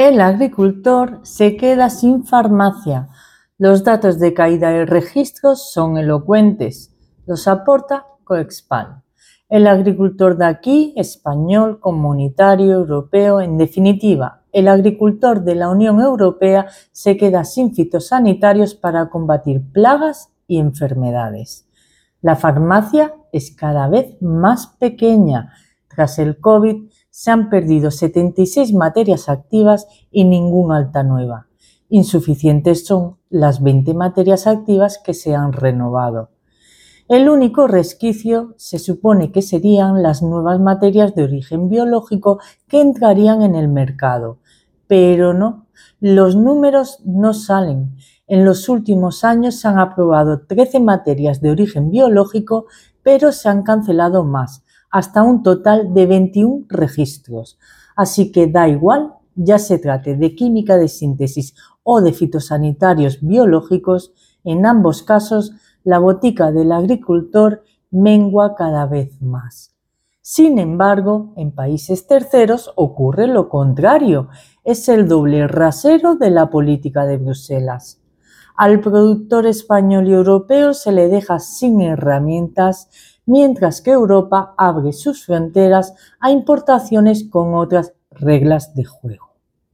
El agricultor se queda sin farmacia. Los datos de caída de registros son elocuentes. Los aporta Coexpal. El agricultor de aquí, español, comunitario, europeo, en definitiva, el agricultor de la Unión Europea se queda sin fitosanitarios para combatir plagas y enfermedades. La farmacia es cada vez más pequeña. Tras el COVID se han perdido 76 materias activas y ninguna alta nueva. Insuficientes son las 20 materias activas que se han renovado. El único resquicio se supone que serían las nuevas materias de origen biológico que entrarían en el mercado. Pero no, los números no salen. En los últimos años se han aprobado 13 materias de origen biológico, pero se han cancelado más, hasta un total de 21 registros. Así que da igual, ya se trate de química de síntesis o de fitosanitarios biológicos, en ambos casos la botica del agricultor mengua cada vez más. Sin embargo, en países terceros ocurre lo contrario, es el doble rasero de la política de Bruselas. Al productor español y europeo se le deja sin herramientas, mientras que Europa abre sus fronteras a importaciones con otras reglas de juego.